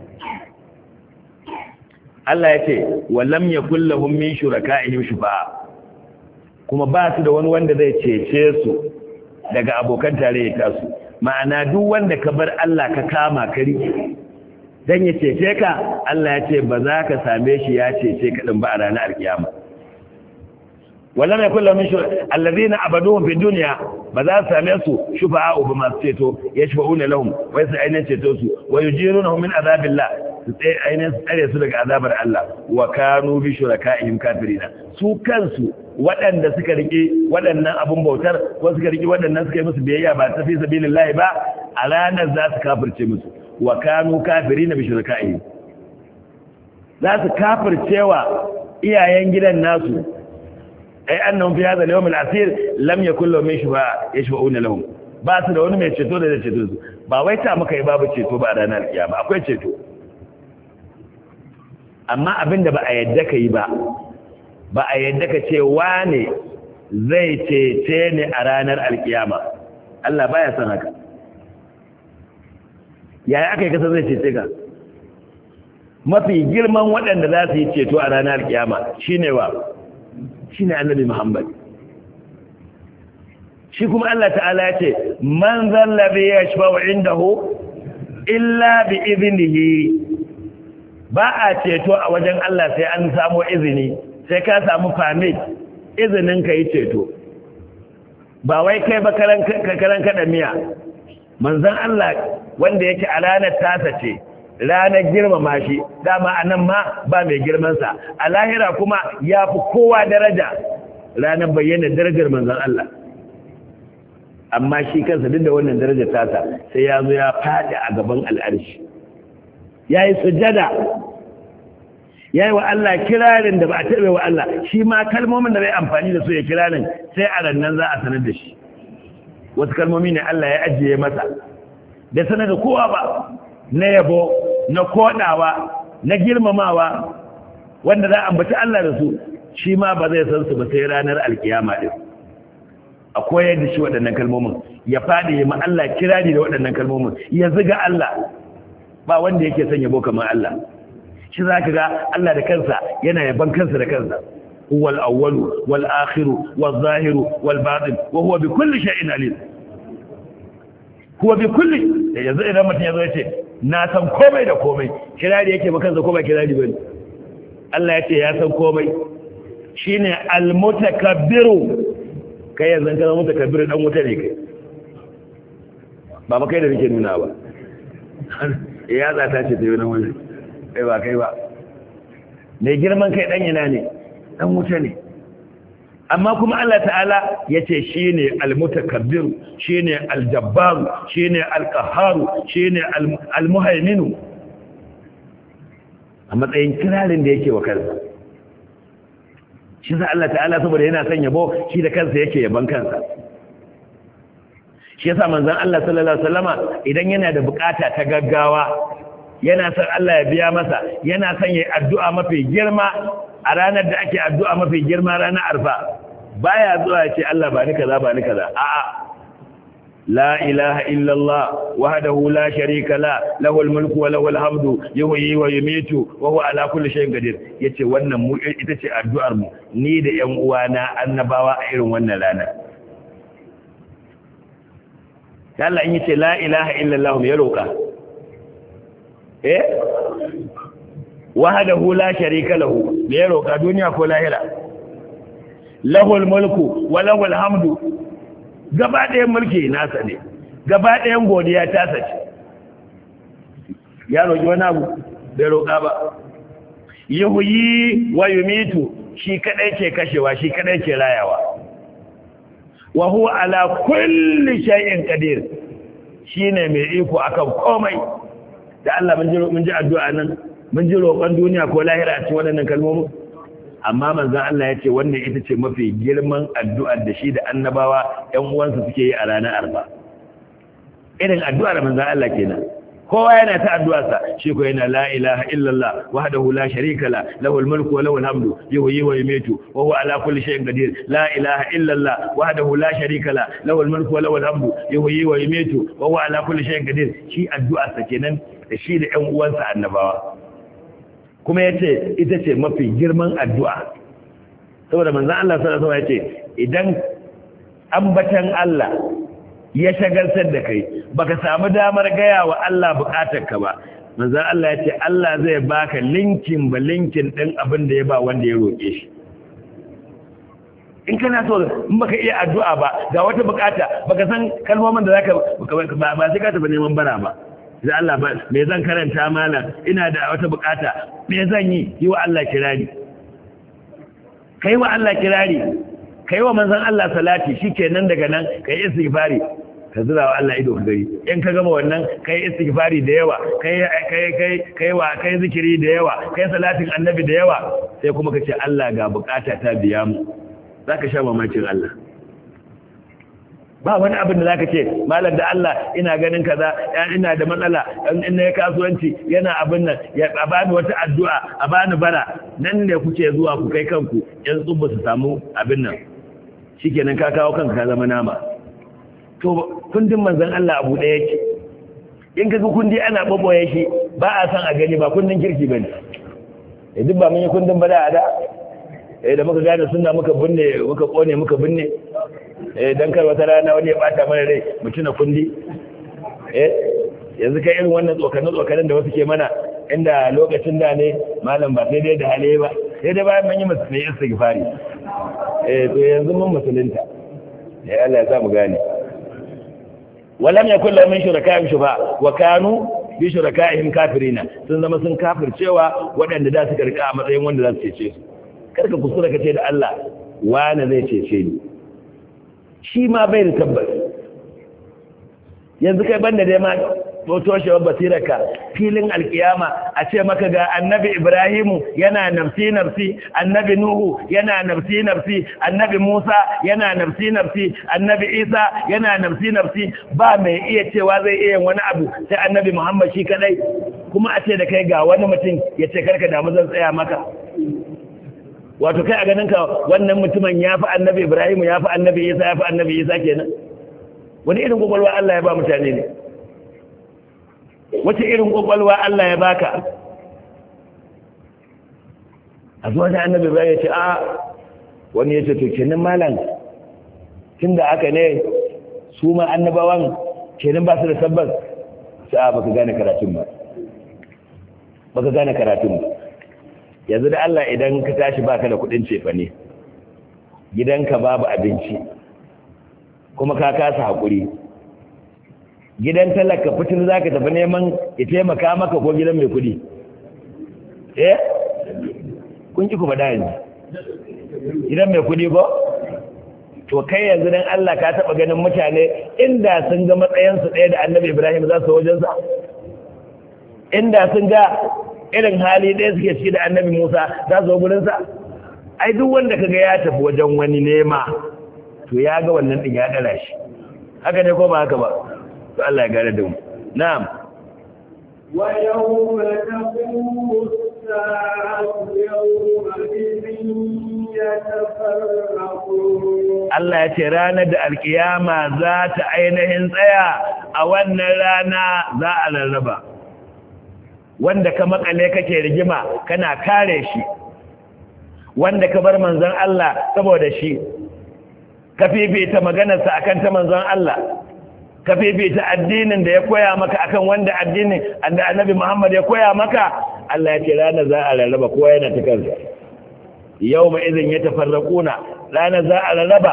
[SPEAKER 1] Allah ya ce walam yakul lahum min shuraka'ihim shufa'a, kuma ba su da wani wanda zai cece su daga abokan tarayya tasu. Ma'ana duk wanda ka bar Allah ka kama ka rike dan ya cece ka, Allah ya ce ba za ka same shi ya cece ka din ba a ranar alkiyama. walam yakul lahum min alladhina abaduhum fi dunya, ba za su same su shufa'a'u ba masu ceto, yashfa'una lahum wai su ainihin ceto su, wa yujirunahum min azabillah, su ainihin tsare su daga azabar Allah. Wa kanu bi shuraka'ihim kafirina, su kansu waɗanda suka rike waɗannan abun bautar ko suka rike waɗannan suka yi musu biyayya ba ta fi sabilillahi ba, a ranar za su kafirce musu. Wa kanu kafirina bi shuraka'ihim, za su kafircewa iyayen gidan nasu. ai annahum fi hadha al-yawm al-asir lam yakul lahum shufa'a yashfa'una lahum, ba su da wani mai ceto da zai ceto su. Ba wai ta muka yi babu ceto ba a ranar kiyama, akwai ceto, amma abinda ba a yadda ka yi ba a yadda ka ce wane zai cece ne a ranar alkiyama. Allah baya son haka. Yaya aka yi kasa zai cece ka? Mafi girman waɗanda za su yi ceto a ranar alkiyama shine wa? Shine Annabi Muhammad. Shi kuma Allah ta'ala ya ce man zallabi yashfa'u indahu illa bi idnihi, ba a ceto a wajen Allah sai an samu izini, sai ka samu permit, izinin ka yi ceto. Ba wai kai ba karan kada miya. Manzon Allah wanda yake a ranar tasa ce, ranar girmama shi, dama a nan ma ba mai girmansa, a lahira kuma ya fi kowa daraja, ranar bayyana darajar manzon Allah. Amma shi kansa duk da wannan darajar tasa sai ya zo ya faɗi a gaban al'arshi, ya yi sujada, ya yi wa Allah kirarin da ba a taɓe wa Allah. Shi ma kalmomin da bai amfani da su ya kirarin sai a rannan za a sanar da shi. Wasu kalmomi ne Allah ya ajiye masa da sanar da kowa ba, na yabo, na koɗawa, na girmamawa, wanda za a ambaci Allah da su, shi ma ba zai san su ba sai ranar alkiyama ɗin. A koyar da shi waɗannan kalmomin, ya faɗi ya ma Allah kirari da waɗannan kalmomin, ya ziga Allah. Ba wanda yake son yabo kamar Allah. Shi za ka ga Allah da kansa yana yaban kansa da kansa. Huwal awwalu wal akhiru wal zahiru wal batin wa huwa bi kulli shay'in alim. Huwa bi kulli, da yanzu idan mutum yazo yace na san komai da komai, kirari yake ba kansa ko ba kirari bane. Allah yace ya san komai. Shine al mutakabbiru. Kai yanzu kana mutakabbiru dan wuta ne kai. Ba kai da nake nuna ba. Ya za ta ce ta yi wani wani. Kai ba kai ba. Mai girman kai dan yana ne, dan wuta ne. Amma kuma Allah ta'ala ya ce shi ne al-mutakabbiru, shi ne al-jabbaru, shi ne al-qaharu, shi ne al-muhaiminu, a matsayin kirarin da yake wa kansa. Shi sa Allah ta'ala saboda yana son yabo, shi da kansa yake yaban kansa. Shi yasa manzon Allah sallallahu alaihi wasallama idan yana da bukata ta gaggawa, yana son Allah ya biya masa, yana son yayi addu'a mafi girma a ranar da ake addu'a mafi girma, ranar Arfa, baya zuwa ya ce Allah ba ni kaza ba ni kaza. A'a, la ilaha illallah wahdahu la sharika la, lahul mulku wa lahul hamdu, yuhyi wa yumitu wa huwa ala kulli shay'in qadir. Yace wannan mu ita ce addu'ar mu ni da ƴan uwana annabawa a irin wannan rana. Allah in yace la ilaha illallah ya roka, wahdahu la sharika lahu, me ya roka, duniya ko lahira? Lahul mulku wa lahul hamdu, gaba ɗayan mulki nasa ne, gaba ɗayan godiya ta sace. Ya roki wani abu bai roka ba. Yuhyi wa yumitu, shi kadai ke kashewa, shi kadai ke rayawa. Wa huwa ala kulli shay'in qadir, shine mai iko akan komai. Da Allah mun ji addu'a nan, mun ji roƙon duniya ko lahira a cikin waɗannan kalmomin. Amma manzon Allah ya ce wannan ita ce mafi girman addu'ar da shi da annabawa ƴan uwansa suke yi a ranar Arfa. Irin addu'ar manzon Allah kenan. kowa yana ta addu'arsa shi ko yana la ilaha illallah wahdahu la sharika la lahul mulku wa lahul hamdu yuhyi wa yumiitu wa huwa ala kulli shay'in qadir la ilaha illallah wahdahu la sharika la lahul mulku wa lahul hamdu yuhyi wa yumiitu wa huwa ala kulli shay'in qadir shi addu'arsa kenan da shi da ƴan uwansa annabawa kuma yace ita ce mafi girman addu'a saboda manzon Allah sallallahu alaihi wasallam yace idan ambatan Allah ya shagaltar da kai baka samu damar gaya wa Allah bukatarka ba manzon Allah ya ce Allah zai baka linkin ba linkin din abin da ya ba wanda ya roke shi in kana so in baka iya addu'a ba ga wata bukata baka san kalmomin da zaka ba sai ka tafi neman bara ba sai Allah ba me zan karanta malam ina da wata bukata me zan yi wa Allah kirari kai wa Allah kirari kai wa manzon Allah salati shikenan daga nan kai istighfari ka zura wa Allah ido gari in ka gama wannan kai istighfari da yawa kai zikiri da yawa kai salatin annabi da yawa sai kuma ka ce Allah ga bukata ta biya mu zaka sha mamakin Allah ba wani abin da zaka ce malam da Allah ina ganin kaza ina da matsala in na kasuwanci yana abin nan ya bani wata addu'a a bani bara nan ne kuke zuwa ku kai kanku yan tsubba su samu abin nan shikenan ka kawo kanka ka zama nama to kundin manzon Allah abu ɗaya yake in kaga kundi ana baboye shi ba a san a gani ba kundin kirki bane duk ba mun yi kundin bada da da muka gane sunna muka binne muka kone muka binne dan kar wata rana wani ya bata mana rai mutuna kundi yanzu kai irin wannan tsokanin da wasu ke mana inda lokacin da ne malam ba sai dai da hale ba sai dai bayan mun yi musulmi istighfari to yanzu mun musulunta Allah ya sa mu gane walam yakul lahum min shuraka'ihim shufa wa kanu bi shuraka'ihim kafirina sun zama sun kafircewa waɗanda da suka rika a matsayin wanda za su cece su karka kusura kace da Allah wani zai cece ni shi ma bai da tabbas yanzu kai banda dai ma toshewar basirarka filin alkiyama a ce maka ga annabi Ibrahimu yana nafsi nafsi annabi Nuhu yana nafsi nafsi annabi Musa yana nafsi nafsi annabi Isa yana nafsi nafsi ba mai iya cewa zai iya wani abu sai annabi Muhammad shi kadai kuma a ce da kai ga wani mutum ya ce karka damu zan tsaya maka wato kai a ganin ka wannan mutumin ya fi annabi Ibrahimu ya fi annabi Isa ya fi annabi Isa kenan wani irin kwakwalwa Allah ya ba mutane ne wace irin kwakwalwa Allah ya baka a zuwa da annabi ba ya ce a wani ya ce to kenan malam tun da aka ne su ma annabawan kenan ba su da tabbas sai baka gane karatun ba baka gane karatun ba yanzu da Allah idan ka tashi baka da kudin cefa ne gidanka babu abinci kuma ka kasa hakuri gidan talaka fitin za ka tafi neman ya taimaka maka ko gidan mai kudi kun ki kuma da yanzu gidan mai kudi ko to kai yanzu dan Allah ka taba ganin mutane inda sun ga matsayinsu ɗaya da annabi Ibrahim za su wajensa inda sun ga irin hali ɗaya suke ciki da annabi Musa za su gurinsa ai duk wanda kaga ya tafi wajen wani nema to ya ga wannan din ya dara shi haka ne ko ba haka ba to Allah ya gare da mu na'am
[SPEAKER 2] wa yawma taqumu as-sa'atu yawma idhin yatafarraqun
[SPEAKER 1] Allah ya ce ranar da alkiyama za ta ainihin tsaya a wannan rana za a rarraba wanda ka makale kake rigima kana kare shi wanda ka bar manzon Allah saboda shi ka fifita maganarsa akan ta manzon Allah ka fifita addinin da ya koya maka akan wanda addinin da Annabi Muhammad ya koya maka Allah ya ce ranar za a rarraba kowa yana ta kansa yawma idhin yatafarraquna ranar za a rarraba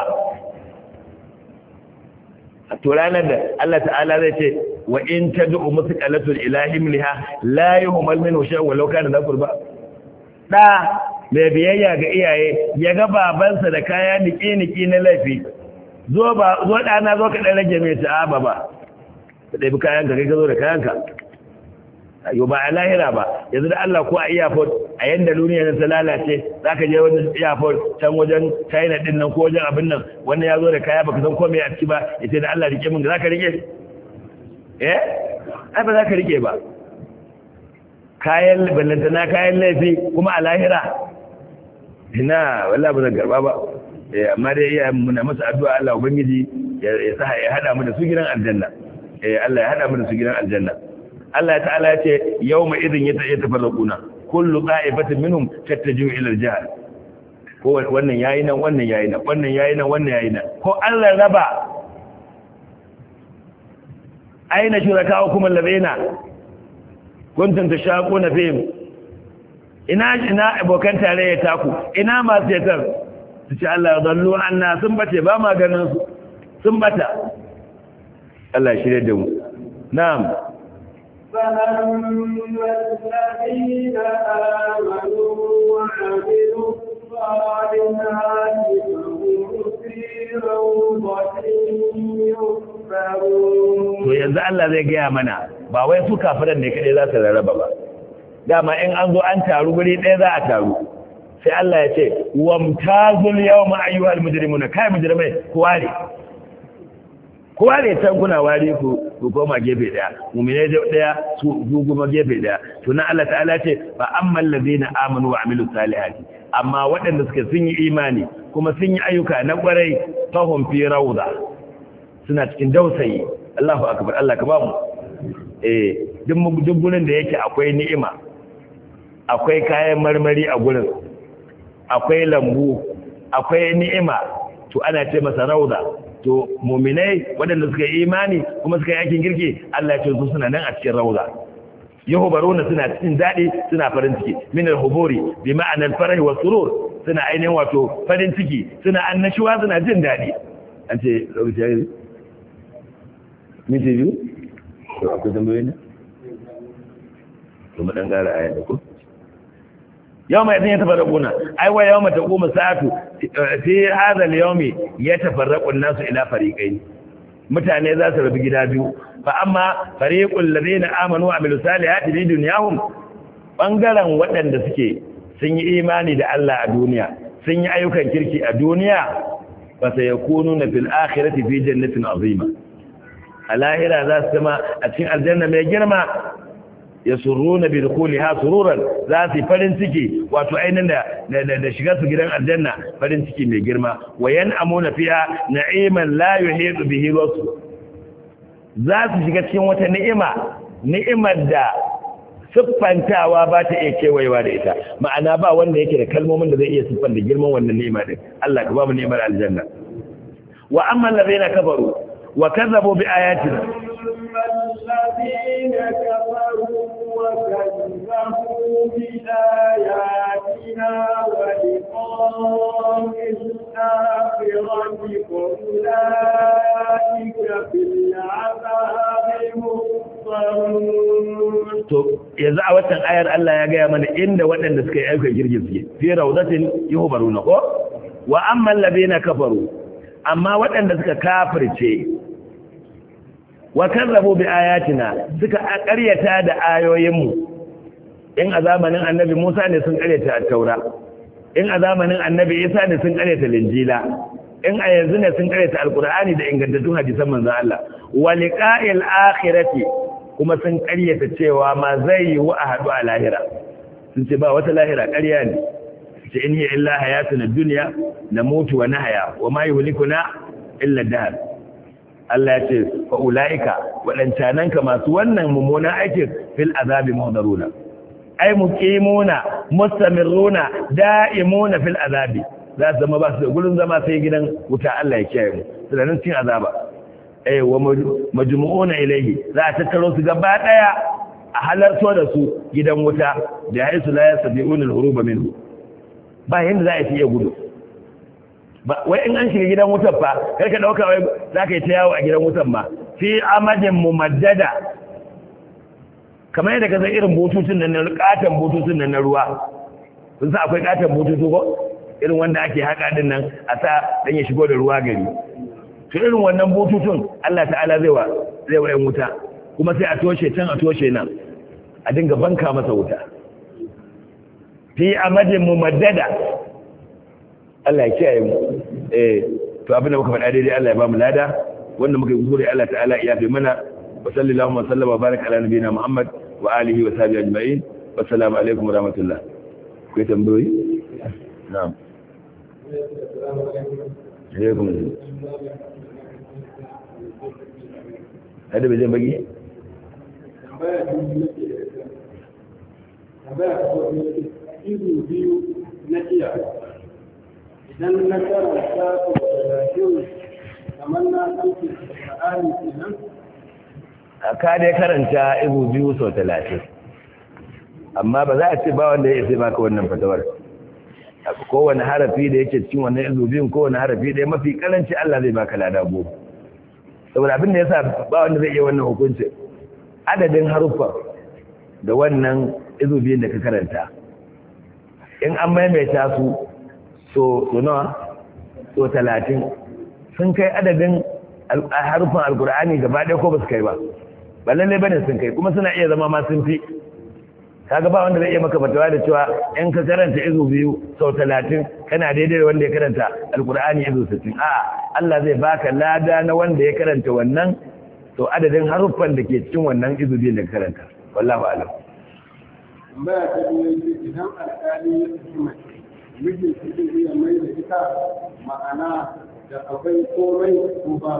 [SPEAKER 1] to ranar da Allah ta'ala zai ce wa in tad'u musqalatul ilahi minha la yuhmal minhu shay'un walau kana da qurba da mai biyayya ga iyaye ya ga babansa da kaya niki-niki na laifi zo ɗana zo ka ɗan rage mai ta'aba ba ka ɗabi kayanka kai ka zo da kayanka yau ba a lahira ba yanzu da Allah ko a iyafot a yanda duniya na ta lalace za ka je wani iyafot can wajen china ɗin nan ko wajen abin nan wanda ya zo da kaya ba ka san komai a ciki ba ya ce da Allah rike min da za ka rike ai ba za ka rike ba kayan ballantana kayan laifi kuma a lahira ina wallahi ba zan karba ba amma dai iya muna masa addu'a Allah ubangiji ya sa ya hada mu da su gidan aljanna Allah ya hada mu da su gidan aljanna Allah ta'ala ya ce yawma idin yatafarraquna kullu qa'ibatin minhum tattaju ila al-jahl ko wannan yayi nan wannan yayi nan wannan yayi nan wannan yayi nan ko Allah raba aina shurakaukum alladhina kuntum tashaquna fihim ina abokan tarayya taku ina masu yatar su ce Allah ya zallu anna sun bace ba ma ganin su sun bata Allah ya shirye da mu na'am
[SPEAKER 2] فَأَمَّا الَّذِينَ آمَنُوا وَعَمِلُوا الصَّالِحَاتِ فَهُمْ فِي رَوْضَةٍ يُحْبَرُونَ. To yanzu Allah zai gaya mana ba wai su kafiran ne kadai za su rarraba ba. Dama in an zo an taru guri ɗaya za a taru. Sai Allah ya ce wamtazul yawma ayyuhal mujrimuna kai mujrimai ku ware. Kowa ne can kuna wari ku koma gefe daya mu'mine daya su kuma gefe daya to nan Allah ta'ala ce fa ammal ladina amanu wa amilus salihati amma waɗanda suka sun yi imani kuma sun yi ayyuka na kwarai fahum fi rawda suna cikin dausayi Allahu akbar Allah ka ba mu duk gurin da yake akwai ni'ima akwai kayan marmari a gurin akwai lambu akwai ni'ima to ana ce masa rawda to muminai waɗanda suka yi imani kuma suka yi aikin girki Allah ya ce su suna nan a cikin rauza yahubaruna suna cikin daɗi suna farin ciki min al-huburi bi ma'anar farahi wa surur suna ainihin wato farin ciki suna annashuwa suna jin daɗi an ce lokaci ya yi minti biyu to akwai tambayoyi ne to mu dan ƙara aya da ku يوم يدين يتفرقون أيوة يوم تقوم الساعة في هذا اليوم يتفرق الناس إلى فريقين متى ذا سبب جدابيو فأما فريق الذين آمنوا وعملوا الصالحات في دنياهم bangaren waɗanda suke sun yi imani da Allah a duniya sun yi ayyukan kirki a duniya fa sayakununa fil akhirati fi jannatin azima a lahira za su zama a cikin aljanna mai girma yasurruna bi dukhuliha sururan za su farin ciki wato ainin da shiga su gidan aljanna farin ciki mai girma wa yan'amuna fiha na'iman la yuhidu bihi wasu za su shiga cikin wata ni'imar da siffantawa ba ta iya kewayewa da ita ma'ana ba wanda yake da kalmomin da zai iya siffanta girman wannan ni'ima din Allah ka ba mu ni'imar aljanna wa amma allazina kafaru wa kazzabu bi ayatina الذين كفروا وكذبوا بآياتنا ولقاء الآخرة أولئك في العذاب محضرون.
[SPEAKER 1] yanzu a watan ayar Allah ya gaya mana inda waɗanda suka yi aikin girgin suke fi rawdatin yuhbaruna ko wa amma allazina kafaru amma waɗanda suka kafirce wa kazzabu bi ayatina suka ƙaryata da ayoyinmu in a zamanin annabi Musa ne sun ƙaryata at-taura in a zamanin annabi Isa ne sun ƙaryata linjila in a yanzu ne sun ƙaryata alqur'ani da ingantattun hadisan manzon Allah wa liqa'il akhirati kuma sun ƙaryata cewa ma zai yi wa ahadu a lahira sun ce ba wata lahira ƙarya ne ce in hiya illa hayatuna dunya namutu wa nahya wa ma yuhlikuna illa dahr Allah ya ce fa'ula'ika waɗancananka masu wannan mummunan aikin fil azabi muhdaruna ai muqimuna mustamirruna da'imuna fil azabi za su zama ba su da gurin zama sai gidan wuta Allah ya kiyaye mu tunanin cin azaba wa majmu'una ilayhi za a tattaro su gaba daya a halarto da su gidan wuta da haisu la yasbi'una al-huruba minhu ba yanda za a iya gudu wai in an shiga gidan wutar fa kar ka dauka wai zaka yi ta yawo a gidan wutar ma fi amadin mumaddada kamar yadda ka san irin bututun nan na katan bututun nan na ruwa kun san akwai katan bututu ko irin wanda ake haka din nan a sa dan ya shigo da ruwa gari to irin wannan bututun Allah ta'ala zai wa yan wuta kuma sai a toshe can a toshe nan a dinga banka masa wuta fi amadin mumaddada Allah ya kiyaye mu to abin da muka faɗa daidai Allah ya ba mu lada wanda muka yi gure Allah ta'ala ya fi mana
[SPEAKER 2] wa sallallahu wa sallama wa baraka ala nabiyina Muhammad wa alihi wa sahbihi ajma'in. Wassalamu alaikum wa rahmatullah. Ku tambayoyi? Na'am. Alaikum. Hada bai zan bagi?
[SPEAKER 3] Tambaya ko izu biyu na iya idan na karanta ko da kamar na ɗauke Qur'ani kenan
[SPEAKER 2] ka dai karanta izu biyu sau 30 amma ba za a ce ba wanda ya sai baka wannan fatawar kowane harafi da yake cikin wannan izu biyun kowane harafi da mafi karanci Allah zai baka lada goma saboda abin da yasa ba wanda zai iya wannan hukunci adadin haruffa da wannan izu biyun da ka karanta in an maimaita su so nawa so 30 sun kai adadin harufan alkur'ani gaba ɗaya ko ba su kai ba ba lalle bane sun kai kuma suna iya zama ma sun fi kaga ba wanda zai iya maka fatawa da cewa in ka karanta izu biyu sau 30 kana daidai da wanda ya karanta alkur'ani izu 60 a Allah zai baka lada na wanda ya karanta wannan to adadin haruffan da ke cikin wannan izu biyun da ka karanta wallahi a'lam.
[SPEAKER 3] Tambaya ta biyu idan alƙali ya saki mace mijin su zai iya mai da ita ma'ana da akwai komai ko ba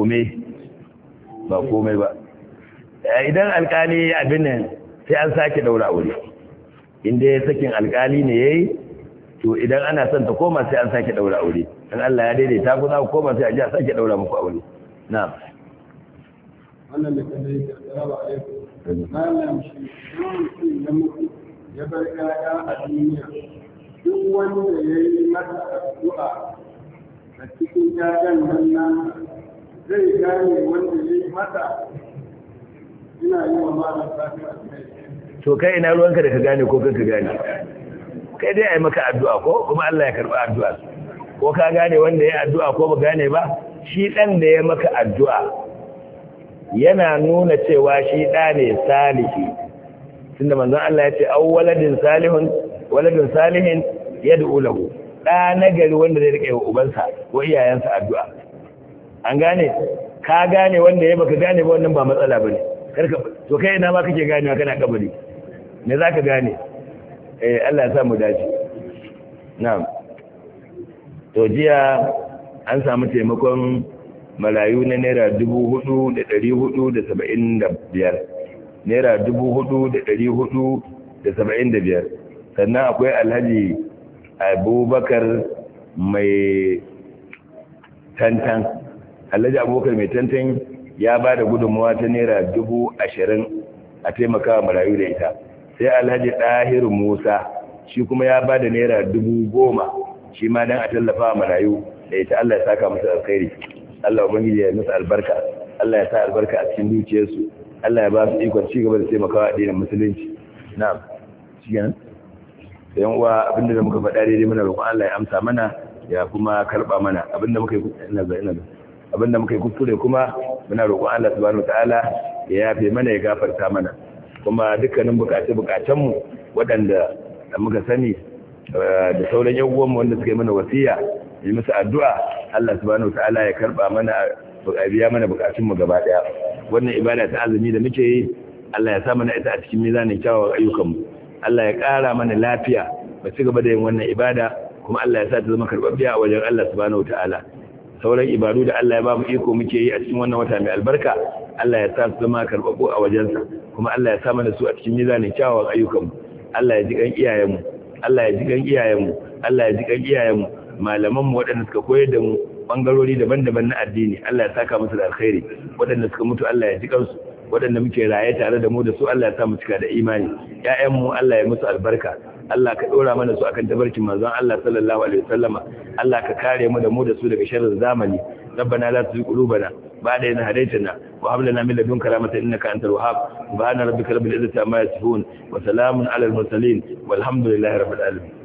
[SPEAKER 3] komai ba idan alƙali abin nan sai an sake daura aure inda ya sakin alƙali ne yayi to idan ana son ta koma sai an sake daura aure dan Allah ya daidaita ku za ku koma sai a ji a sake daura muku aure na'am wannan da kan yi assalamu alaikum malam shi mutum ya mutu ya bar ƴaƴa a duniya duk wanda ya yi masa addu'a a cikin ƴaƴan nan zai gane wanda ya yi masa ina yi wa malam fatiha
[SPEAKER 2] to kai ina ruwanka da ka gane ko kanka gane kai dai ai maka addu'a ko kuma Allah ya karba addu'a ko ka gane wanda ya addu'a ko ba gane ba shi dan da ya maka addu'a yana nuna cewa shi da ne salihi tunda manzon Allah ya ce awwaladin salihun waladun salihin yad'u lahu da nagari wanda zai rike wa ubansa ko iyayensa addu'a an gane ka gane wanda ya baka gane ba wannan ba matsala bane karka to kai ina ma kake ganewa kana kabari me zaka gane Allah ya sa mu dace na'am to jiya an samu taimakon marayu na naira 4,475 naira 4,475 sannan akwai alhaji abubakar mai tantan alhaji abubakar mai tantan ya ba da gudunmawa ta naira 20,000 a taimakawa marayu da ita sai alhaji ɗahiru musa shi kuma ya ba da naira 10,000 shi ma don a tallafa marayu da ita Allah ya saka musu alkhairi Allah ubangiji ya musu albarka Allah ya sa albarka a cikin dukiyarsu Allah ya ba su ikon ci gaba da taimakawa addinin musulunci na'am cikin yan uwa abinda da muka faɗa daidai muna roƙon Allah ya amsa mana ya kuma karba mana abinda muka yi abinda muka yi kuskure kuma muna roƙon Allah subhanahu wataala ya yafe mana ya gafarta mana kuma dukkanin bukatunmu waɗanda muka sani da sauran yan uwanmu wanda suka yi mana wasiya yi musu addu'a Allah subhanahu wataala ya karba mana biya mana bukatunmu gaba daya wannan ibada ta azumi da muke yi Allah ya sa mana ita a cikin mizanin kyawawan ayyukanmu Allah ya ƙara mana lafiya ba ci gaba da yin wannan ibada kuma Allah ya sa ta zama karɓaɓɓiya a wajen Allah subhanahu wataala sauran ibadu da Allah ya ba mu iko muke yi a cikin wannan wata mai albarka Allah ya sa su zama karɓaɓɓu a wajensa kuma Allah ya sa mana su a cikin mizanin kyawawan ayyukanmu Allah ya ji kan iyayenmu Allah ya ji kan iyayenmu Allah ya ji kan iyayenmu malamanmu waɗanda suka koyar da mu bangarori daban-daban na addini Allah ya saka musu da alkhairi waɗanda suka mutu Allah ya ji kansu waɗanda muke raye tare da mu da su Allah ya sa mu cika da imani ƴaƴanmu Allah ya musu albarka Allah ka dora mana su akan tabarkin manzon Allah sallallahu alaihi wasallama Allah ka kare mu da su daga sharrin zamani ربنا لا تزغ قلوبنا بعد إذ هديتنا وهب لنا من لدنك رحمة إنك أنت الوهاب سبحان ربك رب العزة عما يصفون وسلام على المرسلين والحمد لله رب العالمين